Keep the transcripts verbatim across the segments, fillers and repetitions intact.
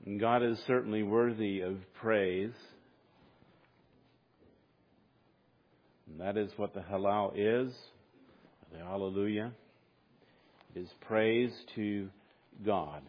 And God is certainly worthy of praise. And that is what the Hallel is. The Hallelujah. It is praise to God.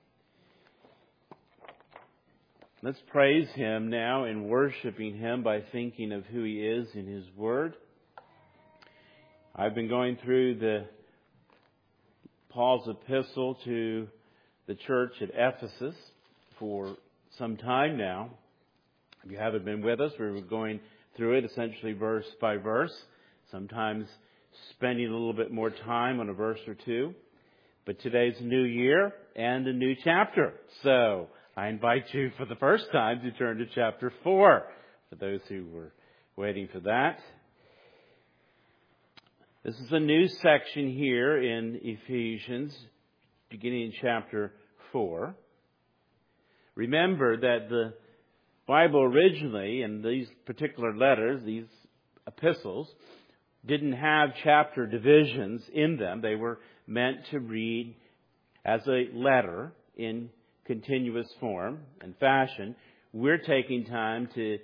Let's praise Him now in worshiping Him by thinking of who He is in His Word. I've been going through the Paul's epistle to the church at Ephesus for some time now. If you haven't been with us, we're going through it essentially verse by verse, sometimes spending a little bit more time on a verse or two. But today's a new year and a new chapter. So I invite you for the first time to turn to chapter four, for those who were waiting for that. This is a new section here in Ephesians, beginning in chapter four. Remember that the Bible originally, and these particular letters, these epistles, didn't have chapter divisions in them. They were meant to read as a letter in continuous form and fashion. We're taking time to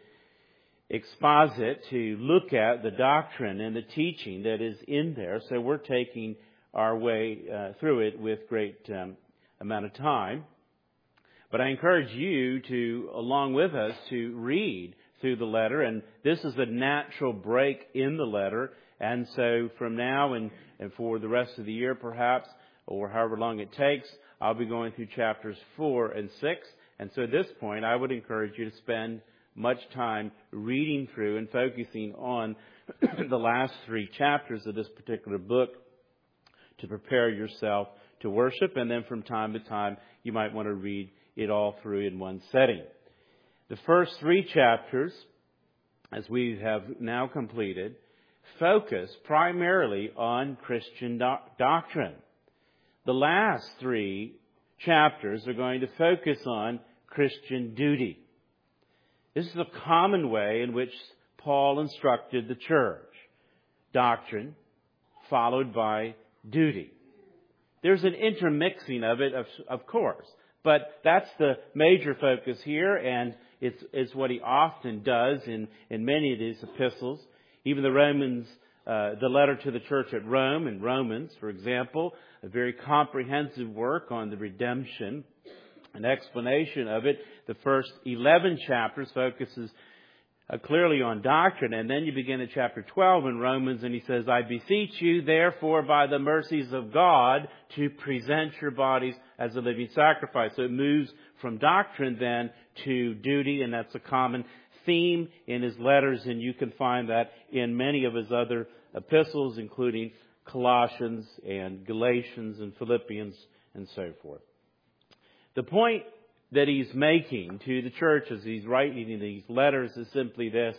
exposit, to look at the doctrine and the teaching that is in there. So we're taking our way uh, through it with great um, amount of time. But I encourage you to, along with us, to read through the letter. And this is a natural break in the letter. And so from now and, and for the rest of the year perhaps, or however long it takes, I'll be going through chapters four and six. And so at this point, I would encourage you to spend much time reading through and focusing on the last three chapters of this particular book to prepare yourself to worship. And then from time to time, you might want to read it all through in one setting. The first three chapters, as we have now completed, focus primarily on Christian doc- doctrine. The last three chapters are going to focus on Christian duty. This is a common way in which Paul instructed the church. Doctrine followed by duty. There's an intermixing of it, of, of course. But that's the major focus here, and it's, it's what he often does in, in many of these epistles. Even the Romans, uh, the letter to the church at Rome, in Romans, for example, a very comprehensive work on the redemption, an explanation of it. The first eleven chapters focuses uh, clearly on doctrine, and then you begin at chapter twelve in Romans, and he says, I beseech you, therefore, by the mercies of God, to present your bodies as a living sacrifice. So it moves from doctrine then to duty, and that's a common theme in his letters, and you can find that in many of his other epistles, including Colossians and Galatians and Philippians and so forth. The point that he's making to the church as he's writing these letters is simply this,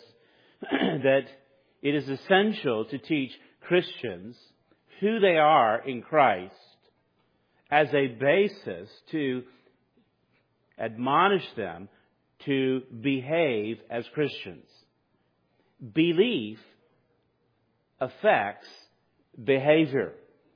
that it is essential to teach Christians who they are in Christ as a basis to admonish them to behave as Christians. Belief affects behavior.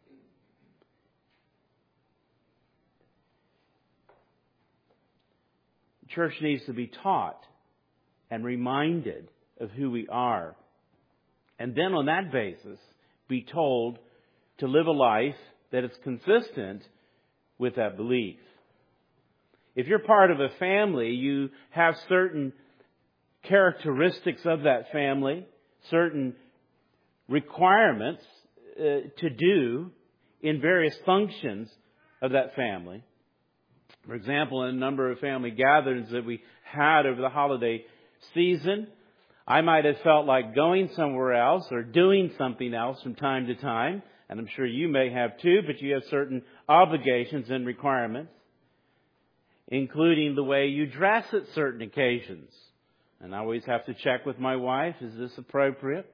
The church needs to be taught and reminded of who we are. And then on that basis, be told to live a life that is consistent with that belief. If you're part of a family, you have certain characteristics of that family, certain requirements uh, to do in various functions of that family. For example, in a number of family gatherings that we had over the holiday season, I might have felt like going somewhere else or doing something else from time to time. And I'm sure you may have too, but you have certain obligations and requirements, including the way you dress at certain occasions. And I always have to check with my wife, is this appropriate?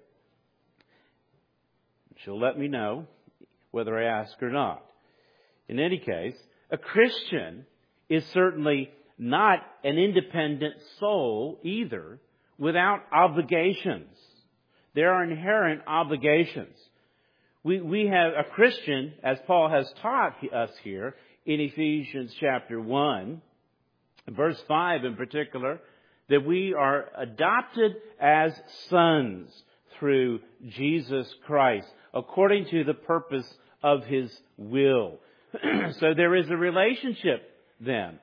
She'll let me know whether I ask or not. In any case, a Christian is certainly not an independent soul either without obligations. There are inherent obligations. We, we have a Christian, as Paul has taught us here in Ephesians chapter one, verse five in particular, that we are adopted as sons through Jesus Christ, according to the purpose of His will. So there is a relationship then,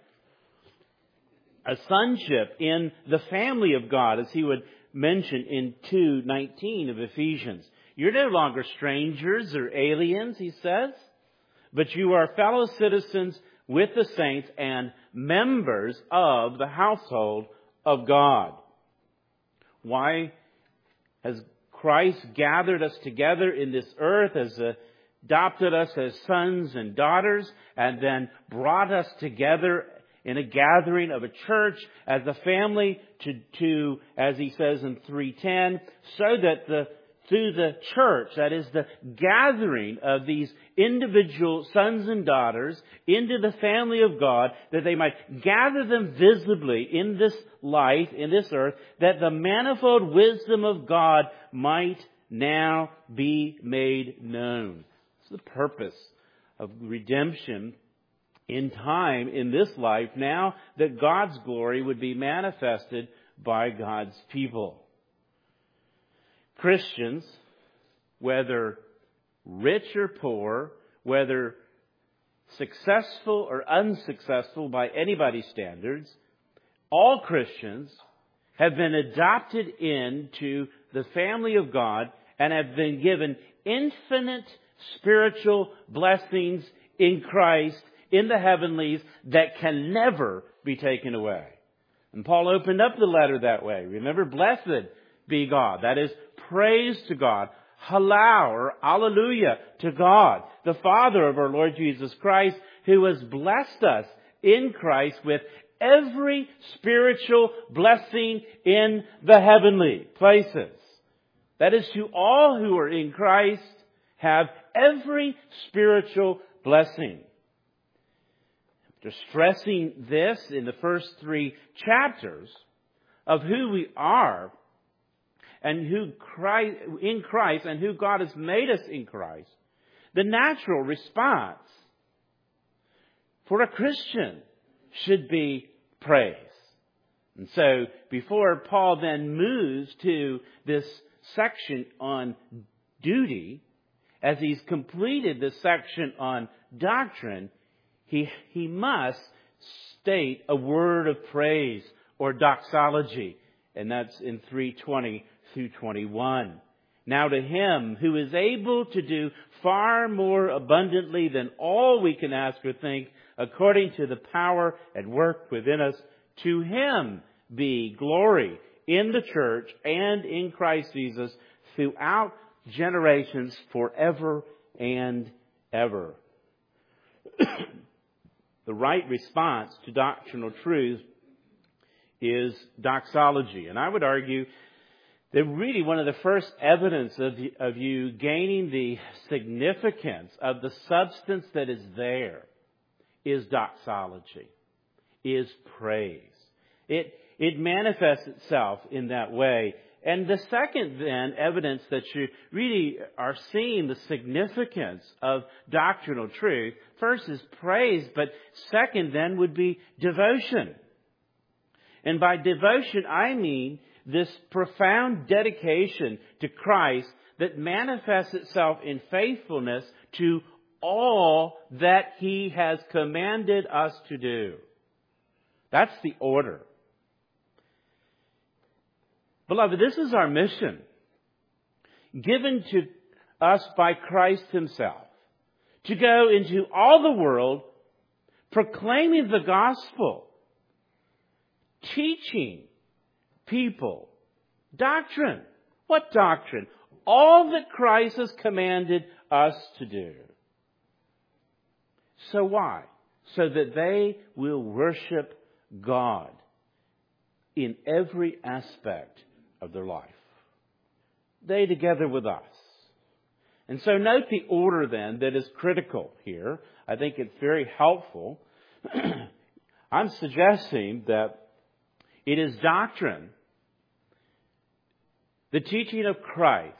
a sonship in the family of God, as he would mention in two nineteen of Ephesians. You're no longer strangers or aliens, he says, but you are fellow citizens with the saints and members of the household of God. Why has Christ gathered us together in this earth, as adopted us as sons and daughters, and then brought us together in a gathering of a church as a family to, to as he says in three ten, so that the through the church, that is the gathering of these individual sons and daughters into the family of God, that they might gather them visibly in this life, in this earth, that the manifold wisdom of God might now be made known. It's the purpose of redemption in time, in this life, now that God's glory would be manifested by God's people. Christians, whether rich or poor, whether successful or unsuccessful by anybody's standards, all Christians have been adopted into the family of God and have been given infinite spiritual blessings in Christ, in the heavenlies, that can never be taken away. And Paul opened up the letter that way. Remember, blessed be God. That is, praise to God. Halal or Alleluia to God, the Father of our Lord Jesus Christ, who has blessed us in Christ with every spiritual blessing in the heavenly places. That is, to all who are in Christ have every spiritual blessing. After stressing this in the first three chapters of who we are, and who Christ, in Christ, and who God has made us in Christ, the natural response for a Christian should be praise. And so, before Paul then moves to this section on duty, as he's completed this section on doctrine, he, he must state a word of praise or doxology. And that's in three twenty through twenty-one. Now to Him who is able to do far more abundantly than all we can ask or think, according to the power at work within us, to Him be glory in the church and in Christ Jesus throughout generations, forever and ever. The right response to doctrinal truth is doxology. And I would argue that really one of the first evidence of, of you gaining the significance of the substance that is there is doxology, is praise. It, it manifests itself in that way. And the second then evidence that you really are seeing the significance of doctrinal truth, first is praise, but second then would be devotion. And by devotion, I mean this profound dedication to Christ that manifests itself in faithfulness to all that He has commanded us to do. That's the order. Beloved, this is our mission, given to us by Christ Himself, to go into all the world proclaiming the gospel, teaching people doctrine. What doctrine? All that Christ has commanded us to do. So why? So that they will worship God in every aspect of their life. They together with us. And so note the order then that is critical here. I think it's very helpful. I'm suggesting that it is doctrine, the teaching of Christ,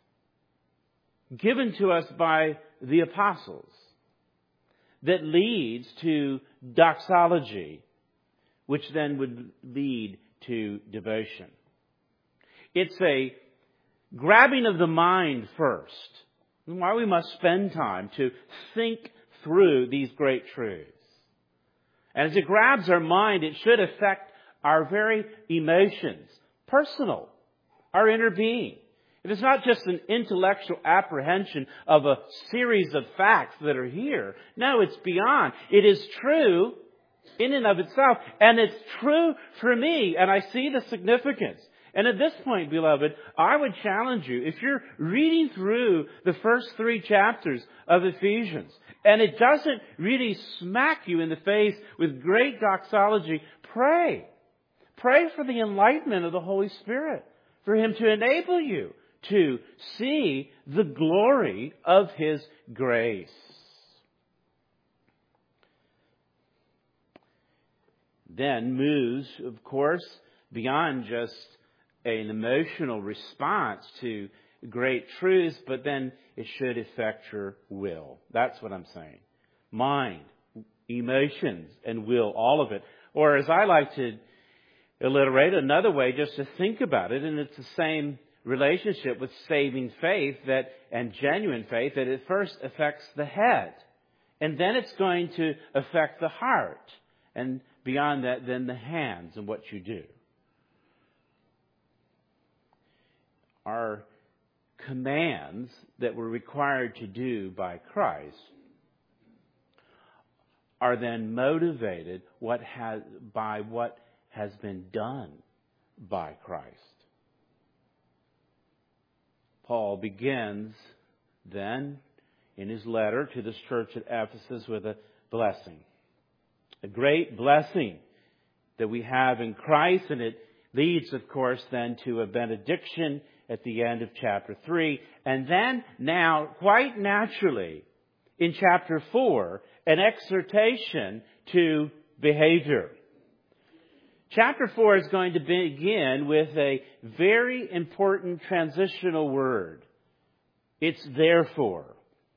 given to us by the apostles, that leads to doxology, which then would lead to devotion. It's a grabbing of the mind first. Why we must spend time to think through these great truths. And as it grabs our mind, it should affect our very emotions, personal, our inner being. It is not just an intellectual apprehension of a series of facts that are here. No, it's beyond. It is true in and of itself, and it's true for me, and I see the significance. And at this point, beloved, I would challenge you, if you're reading through the first three chapters of Ephesians, and it doesn't really smack you in the face with great doxology, pray. Pray for the enlightenment of the Holy Spirit, for Him to enable you to see the glory of His grace. Then moves, of course, beyond just an emotional response to great truths, but then it should affect your will. That's what I'm saying. Mind, emotions, and will, all of it. Or as I like to alliterate, another way just to think about it, and it's the same relationship with saving faith that and genuine faith, that it first affects the head. And then it's going to affect the heart. And beyond that, then the hands and what you do. Our commands that we're required to do by Christ are then motivated what has, by what has been done by Christ. Paul begins then in his letter to this church at Ephesus with a blessing. A great blessing that we have in Christ, and it leads, of course, then to a benediction at the end of chapter three. And then, now, quite naturally, in chapter four, an exhortation to behavior. Chapter four is going to begin with a very important transitional word. It's therefore.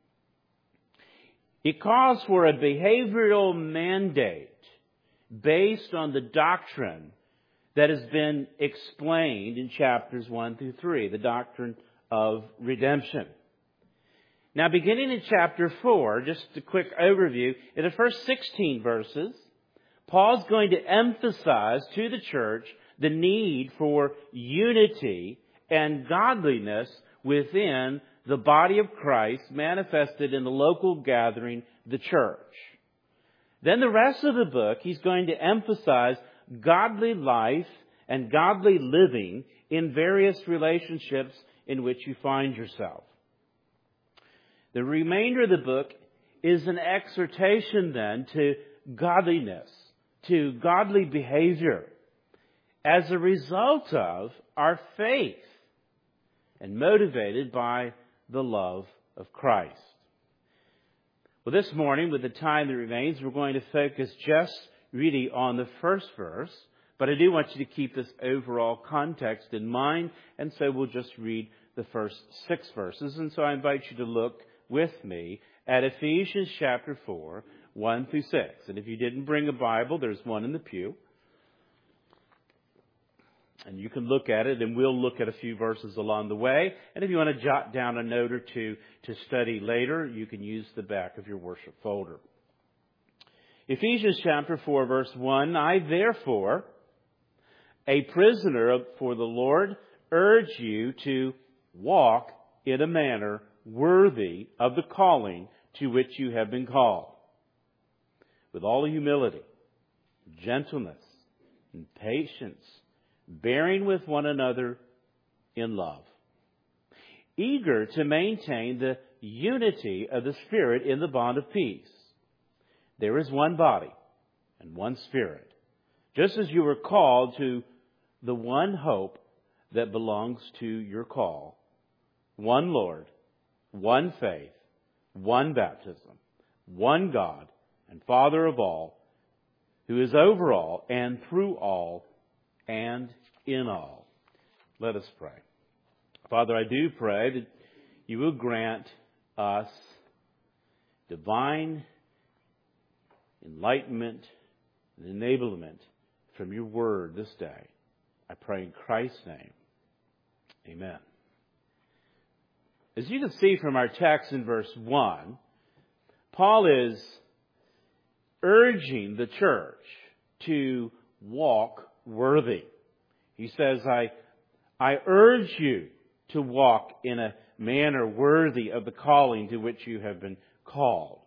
It calls for a behavioral mandate based on the doctrine that has been explained in chapters one through three, the doctrine of redemption. Now, beginning in chapter four, just a quick overview, in the first sixteen verses, Paul's going to emphasize to the church the need for unity and godliness within the body of Christ manifested in the local gathering, the church. Then the rest of the book, he's going to emphasize godly life and godly living in various relationships in which you find yourself. The remainder of the book is an exhortation then to godliness, to godly behavior as a result of our faith and motivated by the love of Christ. Well, this morning, with the time that remains, we're going to focus just really on the first verse, but I do want you to keep this overall context in mind, and so we'll just read the first six verses. And so I invite you to look with me at Ephesians chapter four, one through six. And if you didn't bring a Bible, there's one in the pew. And you can look at it, and we'll look at a few verses along the way. And if you want to jot down a note or two to study later, you can use the back of your worship folder. Ephesians chapter four, verse one, I therefore, a prisoner for the Lord, urge you to walk in a manner worthy of the calling to which you have been called, with all humility, gentleness, and patience, bearing with one another in love, eager to maintain the unity of the Spirit in the bond of peace. There is one body and one Spirit, just as you were called to the one hope that belongs to your call, one Lord, one faith, one baptism, one God and Father of all, who is over all and through all and in all. Let us pray. Father, I do pray that you will grant us divine enlightenment and enablement from your word this day. I pray in Christ's name. Amen. As you can see from our text in verse one, Paul is urging the church to walk worthy. He says, I, I urge you to walk in a manner worthy of the calling to which you have been called.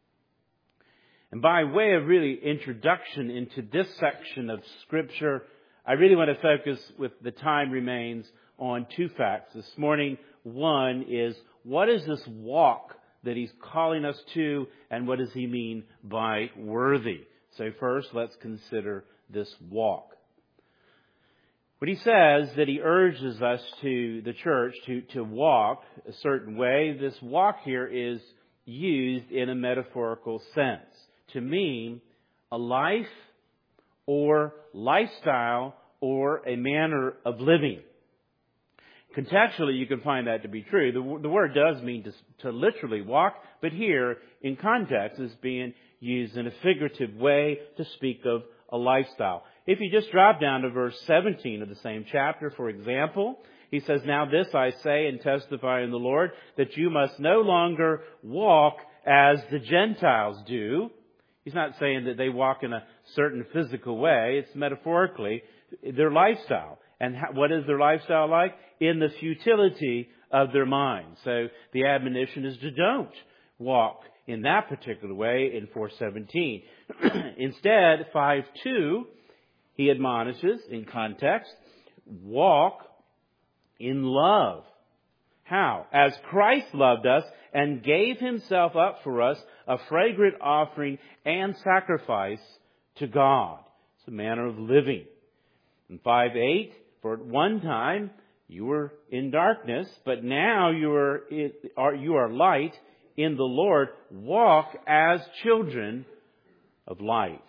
And by way of really introduction into this section of Scripture, I really want to focus, with the time remains, on two facts this morning. One is, what is this walk that he's calling us to, and what does he mean by worthy? So first, let's consider this walk. When he says that he urges us to, the church, to, to walk a certain way, this walk here is used in a metaphorical sense to mean a life or lifestyle or a manner of living. Contextually, you can find that to be true. The, the word does mean to, to literally walk, but here, in context, is being used in a figurative way to speak of a lifestyle. If you just drop down to verse seventeen of the same chapter, for example, he says, "Now this I say and testify in the Lord, that you must no longer walk as the Gentiles do." He's not saying that they walk in a certain physical way. It's metaphorically their lifestyle. And what is their lifestyle like? In the futility of their minds. So the admonition is to don't walk in that particular way in four seventeen. Instead, five two, he admonishes, in context, walk in love. How? As Christ loved us and gave himself up for us, a fragrant offering and sacrifice to God. It's a manner of living. In five eight, for at one time you were in darkness, but now you are, you are light in the Lord. Walk as children of light.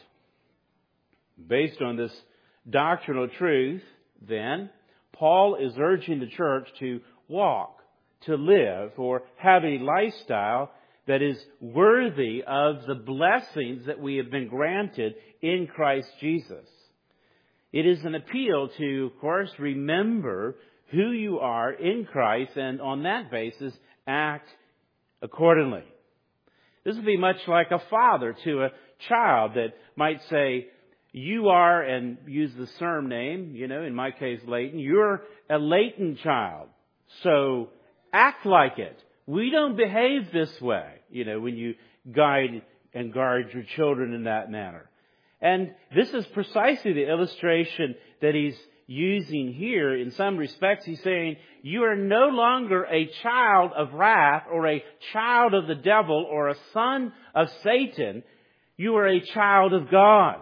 Based on this doctrinal truth, then, Paul is urging the church to walk, to live, or have a lifestyle that is worthy of the blessings that we have been granted in Christ Jesus. It is an appeal to, of course, remember who you are in Christ, and on that basis, act accordingly. This would be much like a father to a child that might say, you are, and use the surname, you know, in my case, Leighton, you're a Leighton child, so act like it. We don't behave this way, you know, when you guide and guard your children in that manner. And this is precisely the illustration that he's using here. In some respects, he's saying, you are no longer a child of wrath or a child of the devil or a son of Satan. You are a child of God.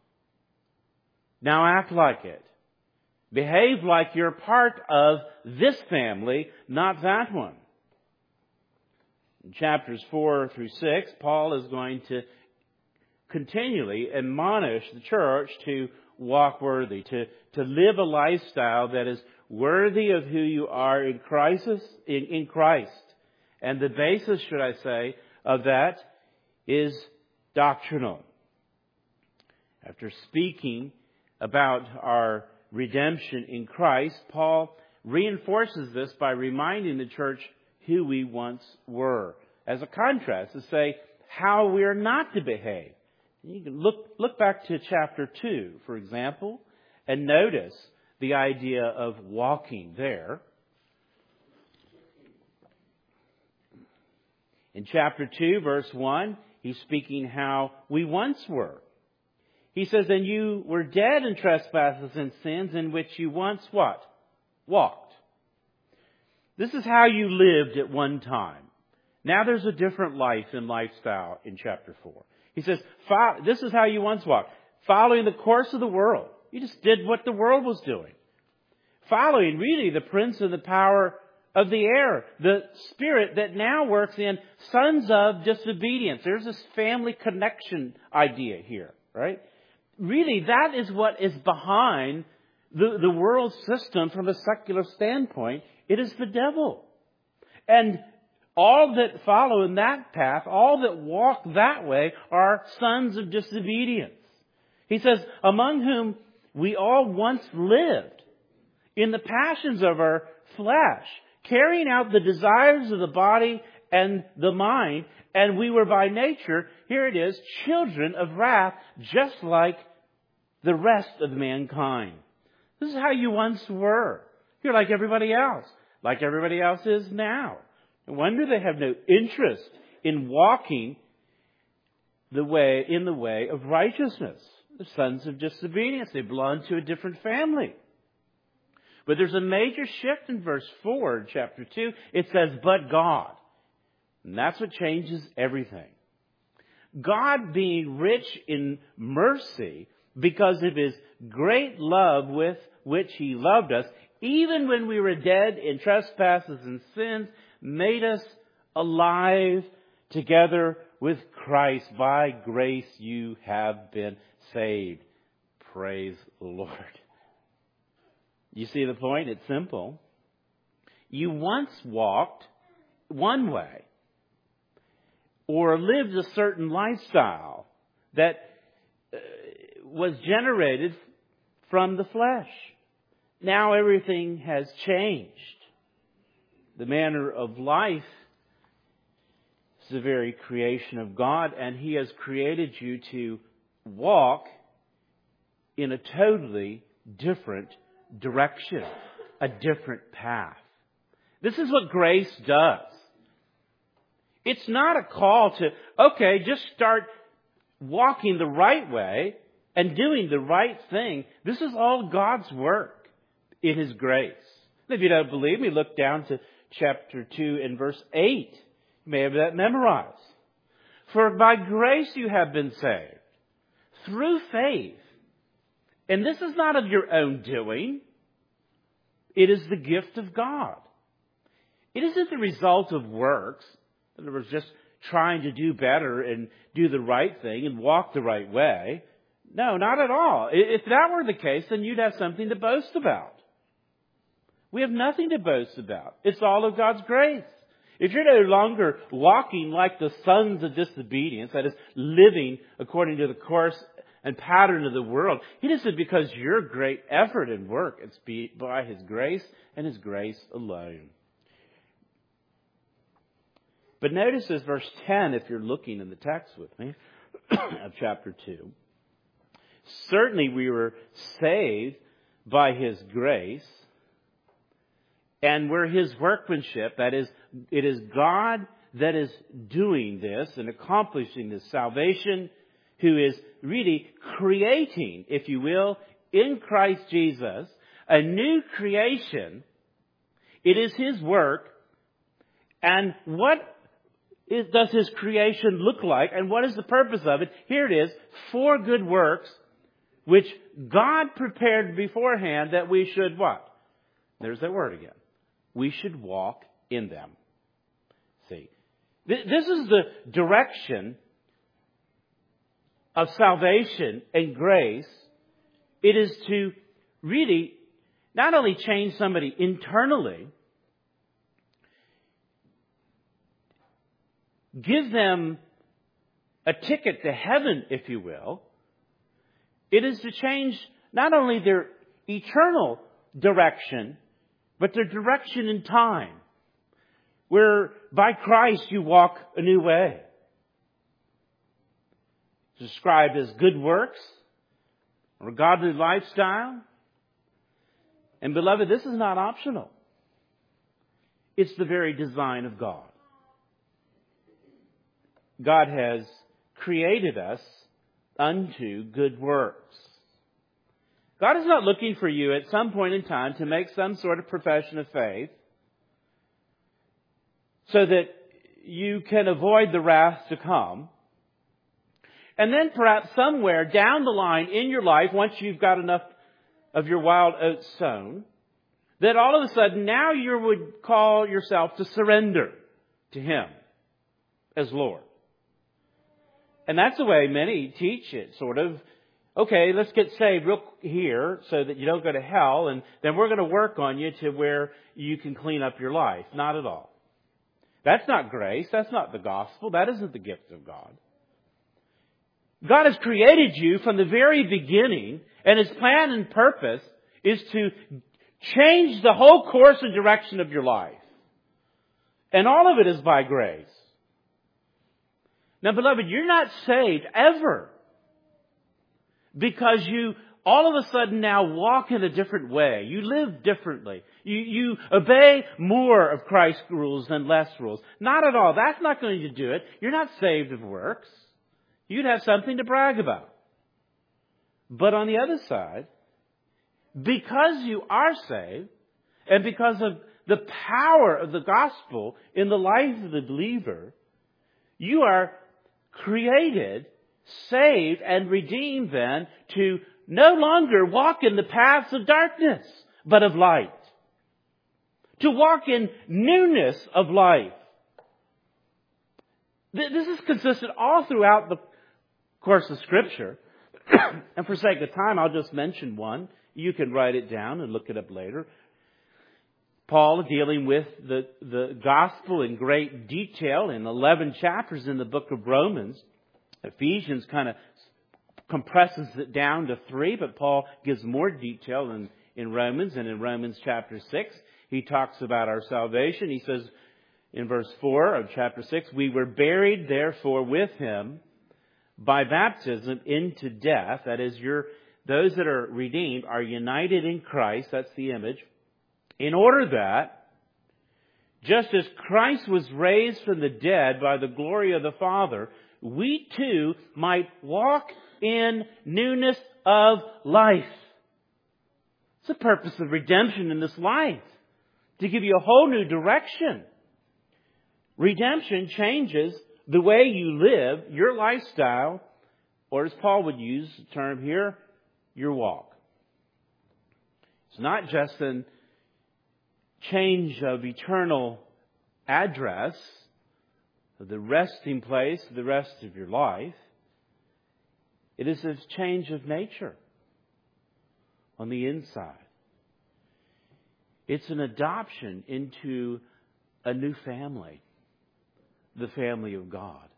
Now act like it. Behave like you're part of this family, not that one. In chapters four through six, Paul is going to continually admonish the church to walk worthy, to, to live a lifestyle that is worthy of who you are in Christ, in, in Christ. And the basis, should I say, of that is doctrinal. After speaking about our redemption in Christ, Paul reinforces this by reminding the church who we once were, as a contrast to say how we are not to behave. You can look, look back to chapter two, for example, and notice the idea of walking there. In chapter two, verse one, he's speaking how we once were. He says, and you were dead in trespasses and sins in which you once what? Walked. This is how you lived at one time. Now there's a different life and lifestyle in chapter four. He says, this is how you once walked. Following the course of the world. You just did what the world was doing. Following, really, the prince of the power of the air. The spirit that now works in sons of disobedience. There's this family connection idea here, right? Really, that is what is behind the, the world system from a secular standpoint. It is the devil. And all that follow in that path, all that walk that way, are sons of disobedience. He says, among whom we all once lived in the passions of our flesh, carrying out the desires of the body and the mind, and we were by nature, here it is, children of wrath, just like the rest of mankind. This is how you once were. You're like everybody else, like everybody else is now. No wonder they have no interest in walking the way in the way of righteousness. The sons of disobedience, they belong to a different family. But there's a major shift in verse four in chapter two. It says, but God. And that's what changes everything. God, being rich in mercy, because of His great love with which He loved us, even when we were dead in trespasses and sins, made us alive together with Christ. By grace you have been saved. Praise the Lord. You see the point? It's simple. You once walked one way or lived a certain lifestyle that uh, was generated from the flesh. Now everything has changed. The manner of life is the very creation of God, and He has created you to walk in a totally different direction, a different path. This is what grace does. It's not a call to, okay, just start walking the right way and doing the right thing. This is all God's work in His grace. If you don't believe me, look down to chapter two and verse eight. You may have that memorized. For by grace you have been saved, through faith. And this is not of your own doing. It is the gift of God. It isn't the result of works. In other words, just trying to do better and do the right thing and walk the right way. No, not at all. If that were the case, then you'd have something to boast about. We have nothing to boast about. It's all of God's grace. If you're no longer walking like the sons of disobedience, that is, living according to the course and pattern of the world, it isn't because your great effort and work. It's by His grace and His grace alone. But notice this verse ten, if you're looking in the text with me, of chapter two. Certainly we were saved by His grace, and we're His workmanship. That is, it is God that is doing this and accomplishing this salvation, who is really creating, if you will, in Christ Jesus, a new creation. It is His work. And what is, does His creation look like? And what is the purpose of it? Here it is, four good works, which God prepared beforehand that we should what? There's that word again. We should walk in them. See, this is the direction of salvation and grace. It is to really not only change somebody internally, give them a ticket to heaven, if you will. It is to change not only their eternal direction, but their direction in time, where by Christ you walk a new way. It's described as good works or godly lifestyle. And beloved, this is not optional. It's the very design of God. God has created us unto good works. God is not looking for you at some point in time to make some sort of profession of faith so that you can avoid the wrath to come. And then perhaps somewhere down the line in your life, once you've got enough of your wild oats sown, that all of a sudden now you would call yourself to surrender to Him as Lord. And that's the way many teach it, sort of. Okay, let's get saved real here so that you don't go to hell, and then we're going to work on you to where you can clean up your life. Not at all. That's not grace. That's not the gospel. That isn't the gift of God. God has created you from the very beginning, And His plan and purpose is to change the whole course and direction of your life. And all of it is by grace. Now, beloved, you're not saved ever because you all of a sudden now walk in a different way. You live differently. You, you obey more of Christ's rules than less rules. Not at all. That's not going to do it. You're not saved of works. You'd have something to brag about. But on the other side, because you are saved, and because of the power of the gospel in the life of the believer, you are created, saved, and redeemed then to no longer walk in the paths of darkness, but of light. To walk in newness of life. This is consistent all throughout the course of Scripture. And for sake of time, I'll just mention one. You can write it down and look it up later. Paul dealing with the, the gospel in great detail in eleven chapters in the book of Romans. Ephesians kind of compresses it down to three, but Paul gives more detail in, in Romans. And in Romans chapter six, he talks about our salvation. He says in verse four of chapter six, we were buried therefore with Him by baptism into death. That is, you're, those that are redeemed are united in Christ. That's the image. In order that, just as Christ was raised from the dead by the glory of the Father, we too might walk in newness of life. It's the purpose of redemption in this life. To give you a whole new direction. Redemption changes the way you live, your lifestyle, or as Paul would use the term here, your walk. It's not just a change of eternal address, the resting place for the rest of your life. It is a change of nature on the inside. It's an adoption into a new family, the family of God.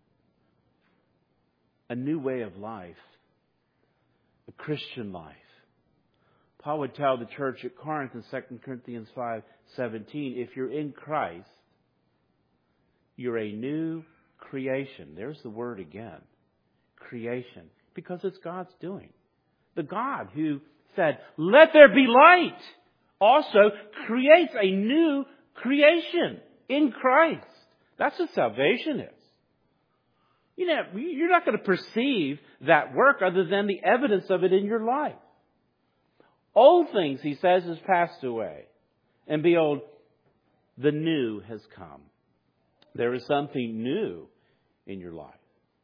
A new way of life, a Christian life. Paul would tell the church at Corinth in Second Corinthians five seventeen, if you're in Christ, you're a new creation. There's the word again. Creation. Because it's God's doing. The God who said, let there be light, also creates a new creation in Christ. That's what salvation is. You know, you're not going to perceive that work other than the evidence of it in your life. Old things, he says, has passed away. And behold, the new has come. There is something new in your life.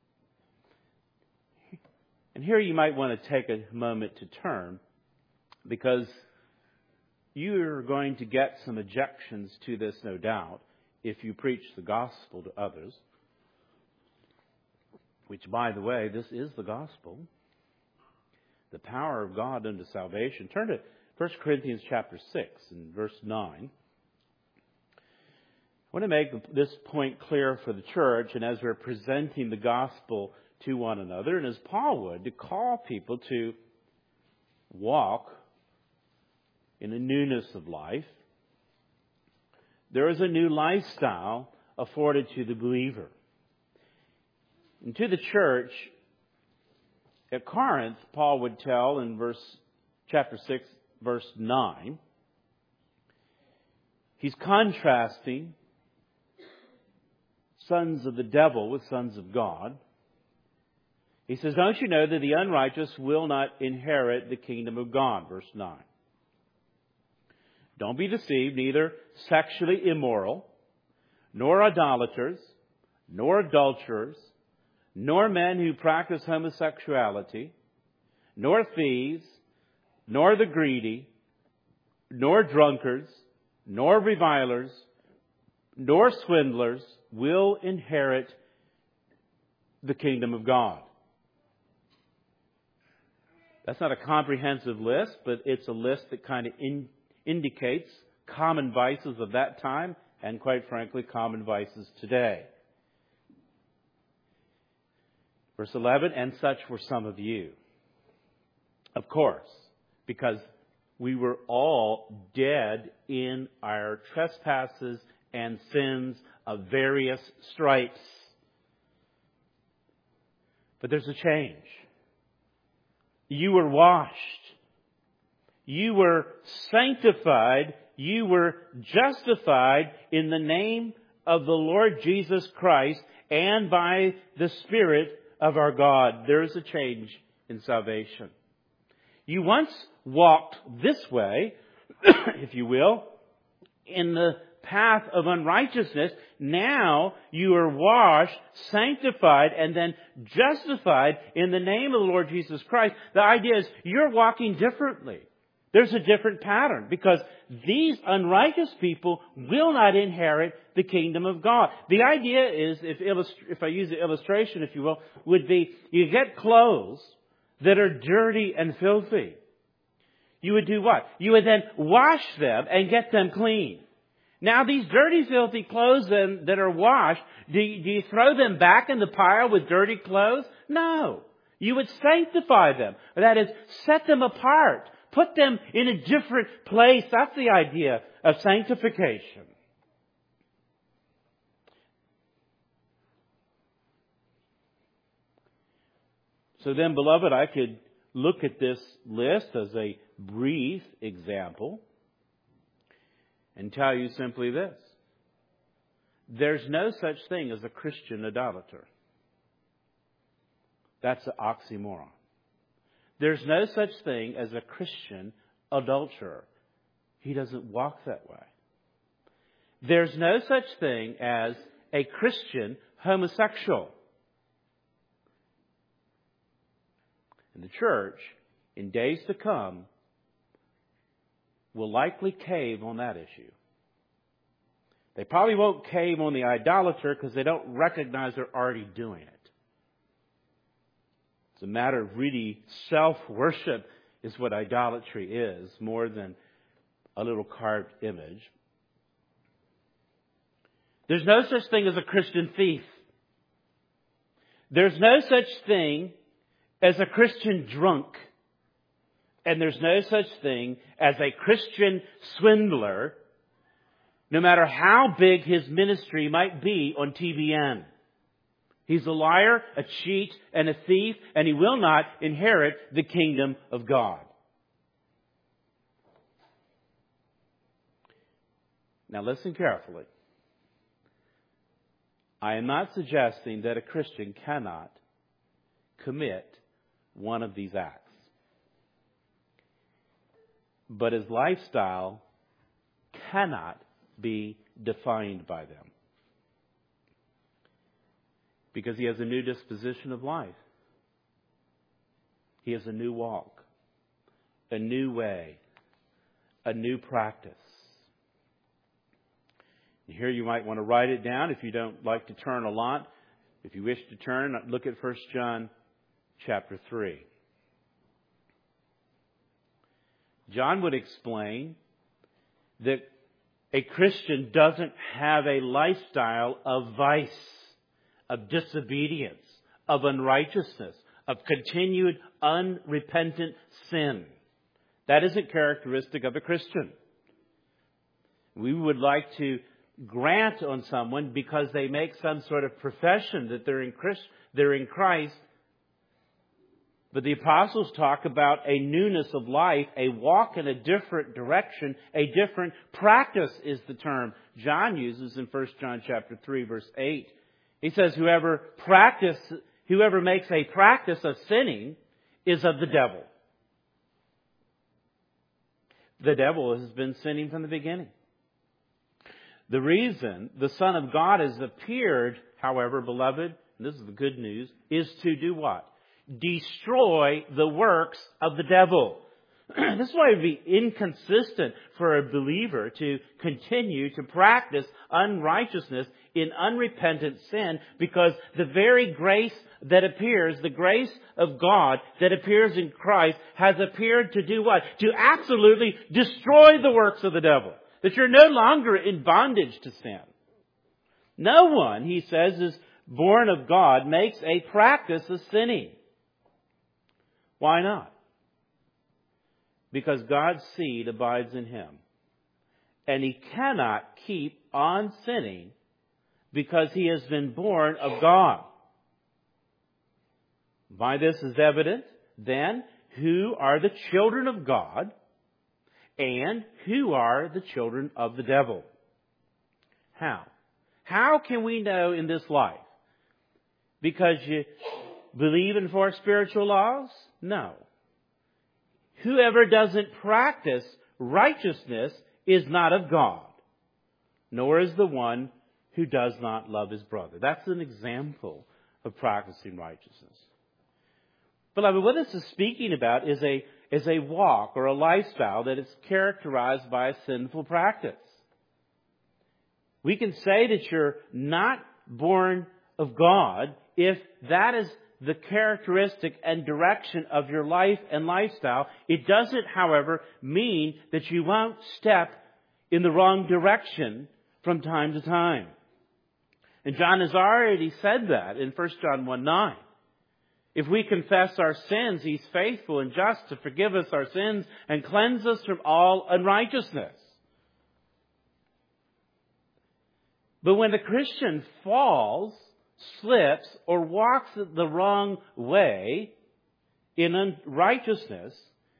And here you might want to take a moment to turn, because you're going to get some objections to this, no doubt, if you preach the gospel to others. Which, by the way, this is the gospel. The power of God unto salvation. Turn to First Corinthians chapter six and verse nine. I want to make this point clear for the church, and as we're presenting the gospel to one another, and as Paul would, to call people to walk in a newness of life. There is a new lifestyle afforded to the believer. And to the church at Corinth, Paul would tell in verse chapter six, verse nine, he's contrasting sons of the devil with sons of God. He says, don't you know that the unrighteous will not inherit the kingdom of God? Verse nine. Don't be deceived, neither sexually immoral, nor idolaters, nor adulterers, nor men who practice homosexuality, nor thieves, nor the greedy, nor drunkards, nor revilers, nor swindlers will inherit the kingdom of God. That's not a comprehensive list, but it's a list that kind of in, indicates common vices of that time and, quite frankly, common vices today. Verse eleven, and such were some of you. Of course, because we were all dead in our trespasses and sins of various stripes. But there's a change. You were washed. You were sanctified. You were justified in the name of the Lord Jesus Christ and by the Spirit of our God. There is a change in salvation. You once walked this way, if you will, in the path of unrighteousness. Now you are washed, sanctified, and then justified in the name of the Lord Jesus Christ. The idea is you're walking differently. There's a different pattern because these unrighteous people will not inherit the kingdom of God. The idea is, if, illust- if I use the illustration, if you will, would be you get clothes that are dirty and filthy. You would do what? You would then wash them and get them clean. Now these dirty, filthy clothes then, that are washed, do you, do you throw them back in the pile with dirty clothes? No. You would sanctify them. That is, set them apart. Put them in a different place. That's the idea of sanctification. So then, beloved, I could look at this list as a brief example and tell you simply this. There's no such thing as a Christian idolater. That's an oxymoron. There's no such thing as a Christian adulterer. He doesn't walk that way. There's no such thing as a Christian homosexual. And the church, in days to come, will likely cave on that issue. They probably won't cave on the idolater because they don't recognize they're already doing it. It's a matter of really self-worship is what idolatry is, more than a little carved image. There's no such thing as a Christian thief. There's no such thing as a Christian drunk. And there's no such thing as a Christian swindler, no matter how big his ministry might be on T B N. He's a liar, a cheat, and a thief, and he will not inherit the kingdom of God. Now listen carefully. I am not suggesting that a Christian cannot commit one of these acts. But his lifestyle cannot be defined by them. Because he has a new disposition of life. He has a new walk, a new way, a new practice. And here you might want to write it down if you don't like to turn a lot. If you wish to turn, look at First John chapter three. John would explain that a Christian doesn't have a lifestyle of vice, of disobedience, of unrighteousness, of continued unrepentant sin. That isn't characteristic of a Christian. We would like to grant on someone because they make some sort of profession that they're in Christ, they're in Christ. But the apostles talk about a newness of life, a walk in a different direction, a different practice is the term John uses in First John chapter three, verse eight. He says, whoever practice, whoever makes a practice of sinning is of the devil. The devil has been sinning from the beginning. The reason the Son of God has appeared, however, beloved, and this is the good news, is to do what? Destroy the works of the devil. This is why it would be inconsistent for a believer to continue to practice unrighteousness in unrepentant sin, because the very grace that appears, the grace of God that appears in Christ, has appeared to do what? To absolutely destroy the works of the devil. That you're no longer in bondage to sin. No one, he says, is born of God makes a practice of sinning. Why not? because God's seed abides in him. And he cannot keep on sinning because he has been born of God. By this is evident, then, who are the children of God and who are the children of the devil. How? How can we know in this life? Because you believe in four spiritual laws? No. Whoever doesn't practice righteousness is not of God, nor is the one who does not love his brother. That's an example of practicing righteousness. Beloved, what this is speaking about is a, is a walk or a lifestyle that is characterized by a sinful practice. We can say that you're not born of God if that is the characteristic and direction of your life and lifestyle. It doesn't, however, mean that you won't step in the wrong direction from time to time. And John has already said that in First John one nine. If we confess our sins, he's faithful and just to forgive us our sins and cleanse us from all unrighteousness. But when the Christian falls, slips, or walks the wrong way in unrighteousness,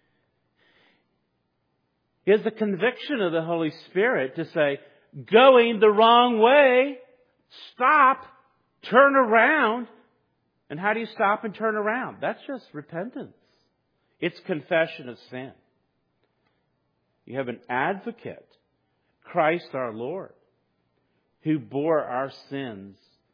is the conviction of the Holy Spirit to say, going the wrong way, stop, turn around. And how do you stop and turn around? That's just repentance. It's confession of sin. You have an advocate, Christ our Lord, who bore our sins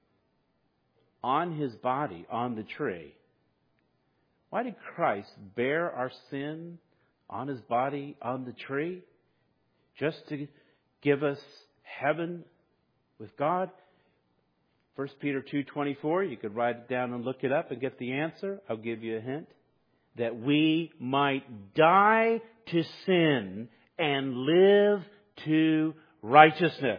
on his body on the tree. Why did Christ bear our sin on his body on the tree? Just to give us heaven with God? First Peter two twenty-four, you could write it down and look it up and get the answer. I'll give you a hint. That we might die to sin and live to righteousness.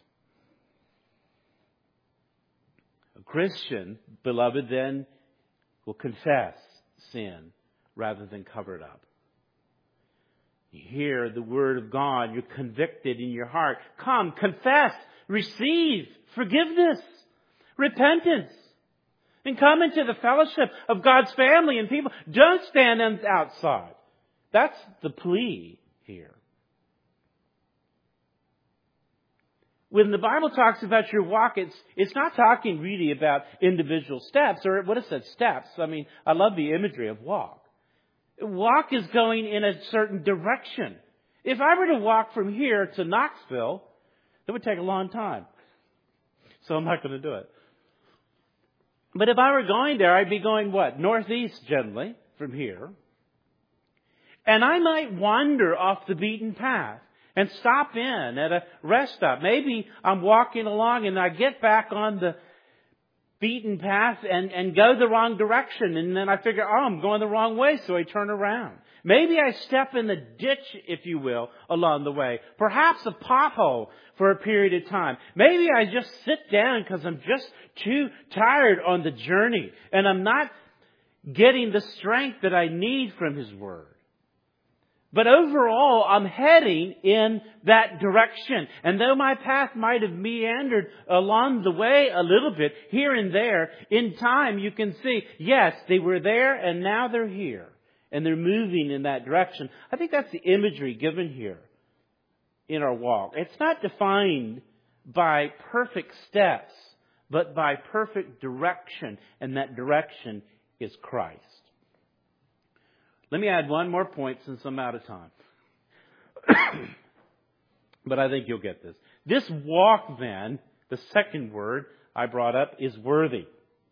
A Christian, beloved, then will confess sin rather than cover it up. You hear the word of God, you're convicted in your heart. Come, confess, receive forgiveness, repentance, and come into the fellowship of God's family and people. Don't stand outside. That's the plea here. When the Bible talks about your walk, it's, it's not talking really about individual steps, or what it says, steps. I mean, I love the imagery of walk. Walk is going in a certain direction. If I were to walk from here to Knoxville, it would take a long time. So I'm not going to do it. But if I were going there, I'd be going what? Northeast generally from here. And I might wander off the beaten path and stop in at a rest stop. Maybe I'm walking along and I get back on the beaten path and, and go the wrong direction. And then I figure, oh, I'm going the wrong way, so I turn around. Maybe I step in the ditch, if you will, along the way. Perhaps a pothole for a period of time. Maybe I just sit down because I'm just too tired on the journey. And I'm not getting the strength that I need from His Word. But overall, I'm heading in that direction. And though my path might have meandered along the way a little bit, here and there, in time you can see, yes, they were there and now they're here. And they're moving in that direction. I think that's the imagery given here in our walk. It's not defined by perfect steps, but by perfect direction. And that direction is Christ. Let me add one more point since I'm out of time. But I think you'll get this. This walk then, the second word I brought up, is worthy.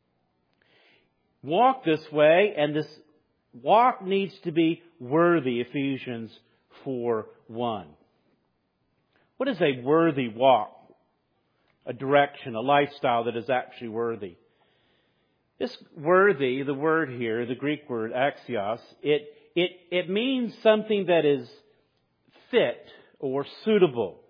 Walk this way, and this walk needs to be worthy, Ephesians four one. What is a worthy walk? A direction, a lifestyle that is actually worthy. This worthy, the word here, the Greek word axios, it, it, it means something that is fit or suitable.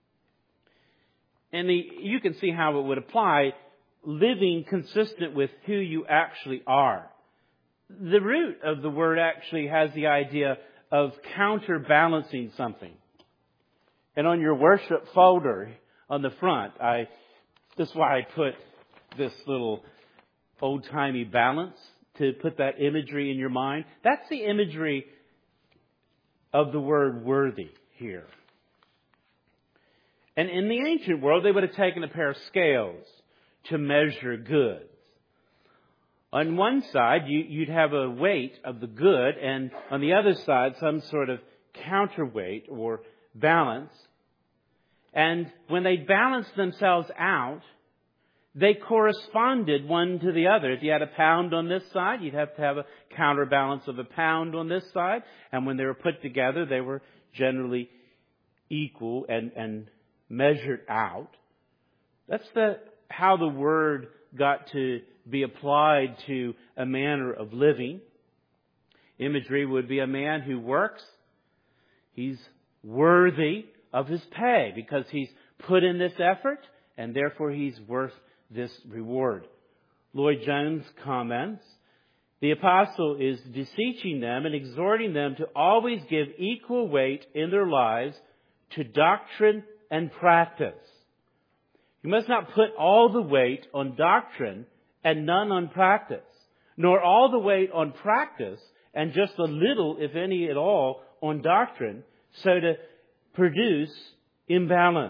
And the, you can see how it would apply, living consistent with who you actually are. The root of the word actually has the idea of counterbalancing something. And on your worship folder on the front, I this is why I put this little old-timey balance, to put that imagery in your mind. That's the imagery of the word worthy here. And in the ancient world, they would have taken a pair of scales to measure goods. On one side, you, you'd have a weight of the good, and on the other side, some sort of counterweight or balance. And when they balanced themselves out, they corresponded one to the other. If you had a pound on this side, you'd have to have a counterbalance of a pound on this side. And when they were put together, they were generally equal and, and measured out. That's the how the word got to be applied to a manner of living. Imagery would be a man who works. He's worthy of his pay because he's put in this effort, and therefore he's worth this reward. Lloyd Jones comments, the apostle is beseeching them and exhorting them to always give equal weight in their lives to doctrine and practice. You must not put all the weight on doctrine and none on practice, nor all the weight on practice and just a little, if any at all, on doctrine, so to produce imbalance.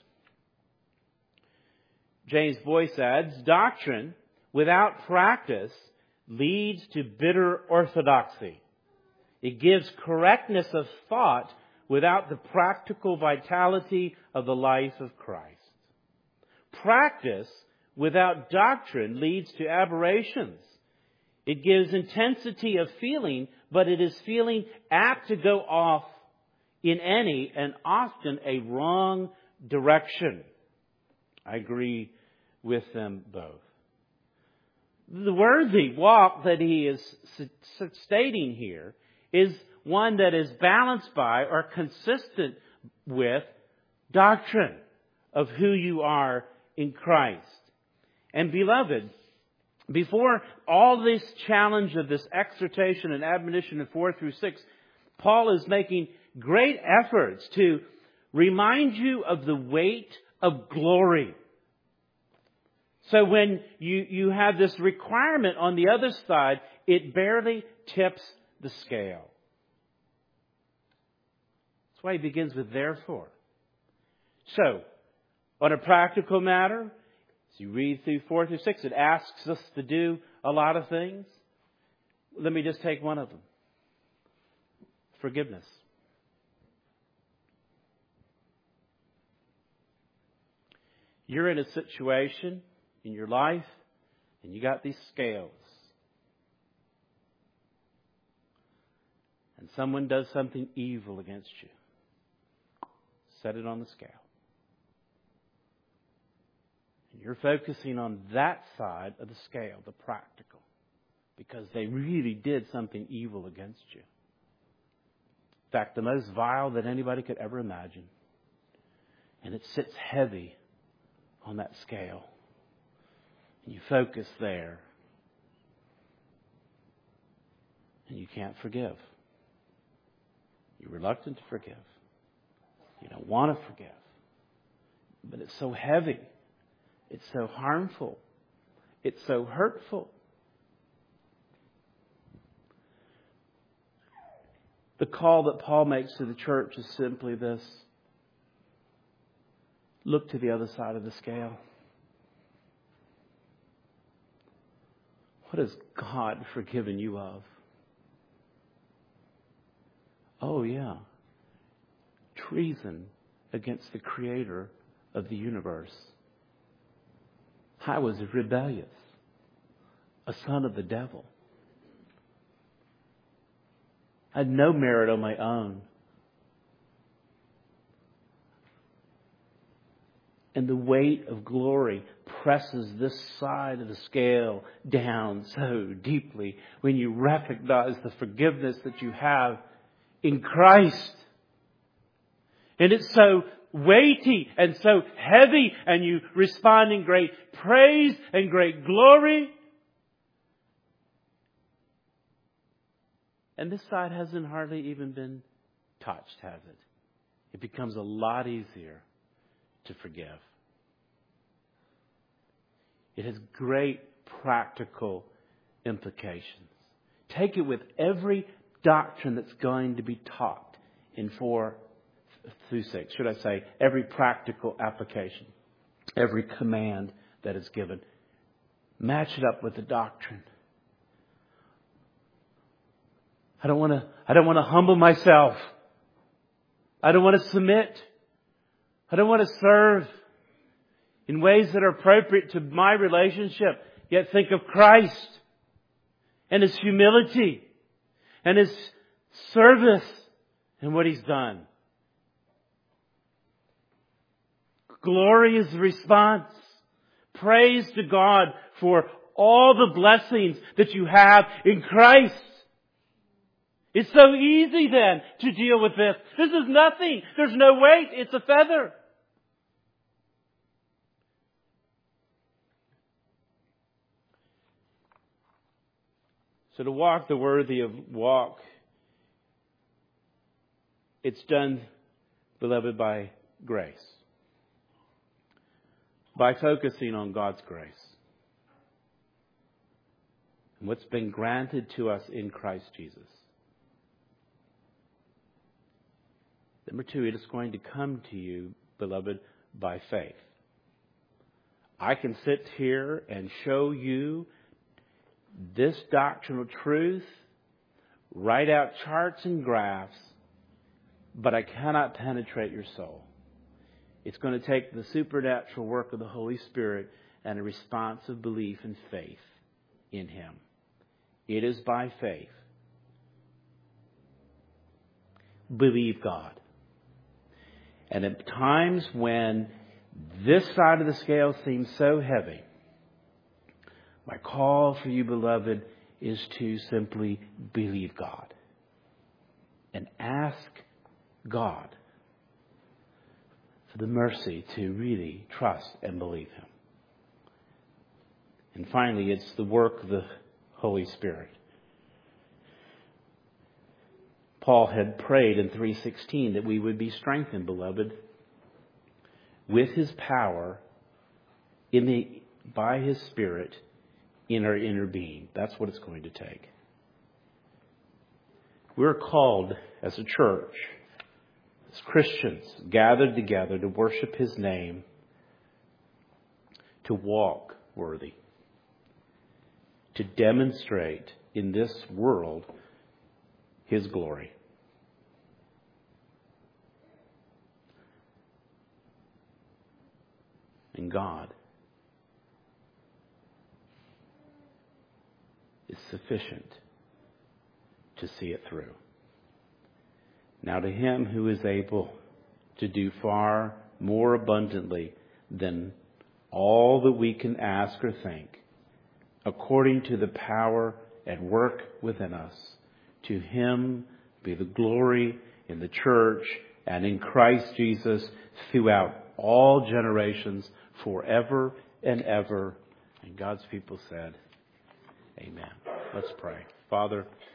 James Boyce adds, doctrine without practice leads to bitter orthodoxy. It gives correctness of thought without the practical vitality of the life of Christ. Practice without doctrine leads to aberrations. It gives intensity of feeling, but it is feeling apt to go off in any and often a wrong direction. I agree with them both. The worthy walk that he is stating here is one that is balanced by or consistent with doctrine of who you are in Christ. And beloved, before all this challenge of this exhortation and admonition in four through six, Paul is making great efforts to remind you of the weight of glory. So when you, you have this requirement on the other side, it barely tips the scale. That's why he begins with therefore. So, on a practical matter, as you read through four through six, it asks us to do a lot of things. Let me just take one of them. Forgiveness. You're in a situation in your life, and you got these scales. And someone does something evil against you. Set it on the scale. And you're focusing on that side of the scale, the practical, because they really did something evil against you. In fact, the most vile that anybody could ever imagine. And it sits heavy on that scale. And you focus there. And you can't forgive. You're reluctant to forgive. You don't want to forgive. But it's so heavy. It's so harmful. It's so hurtful. The call that Paul makes to the church is simply this. Look to the other side of the scale. What has God forgiven you of? Oh, yeah. Treason against the Creator of the universe. I was rebellious, a son of the devil. I had no merit on my own. And the weight of glory presses this side of the scale down so deeply when you recognize the forgiveness that you have in Christ. And it's so weighty and so heavy, and you respond in great praise and great glory. And this side hasn't hardly even been touched, has it? It becomes a lot easier to forgive. It has great practical implications. Take it with every doctrine that's going to be taught in four through six. Should I say, every practical application, every command that is given. Match it up with the doctrine. I don't want to, I don't want to humble myself. I don't want to submit. I don't want to serve in ways that are appropriate to my relationship. Yet think of Christ and His humility and His service and what He's done. Glory is the response. Praise to God for all the blessings that you have in Christ. It's so easy then to deal with this. This is nothing. There's no weight. It's a feather. So to walk the worthy of walk, it's done, beloved, by grace. By focusing on God's grace. And what's been granted to us in Christ Jesus. Number two, it is going to come to you, beloved, by faith. I can sit here and show you this doctrinal truth, write out charts and graphs, but I cannot penetrate your soul. It's going to take the supernatural work of the Holy Spirit and a response of belief and faith in Him. It is by faith. Believe God. And at times when this side of the scale seems so heavy, my call for you, beloved, is to simply believe God. And ask God for the mercy to really trust and believe Him. And finally, it's the work of the Holy Spirit. Paul had prayed in three sixteen that we would be strengthened, beloved, with His power in the by His Spirit in our inner being. That's what it's going to take. We're called as a church, as Christians, gathered together to worship His name, to walk worthy, to demonstrate in this world His glory. And God is sufficient to see it through. Now to Him who is able to do far more abundantly than all that we can ask or think, according to the power at work within us, to Him be the glory in the church and in Christ Jesus throughout all generations, forever and ever. And God's people said, Amen. Let's pray. Father,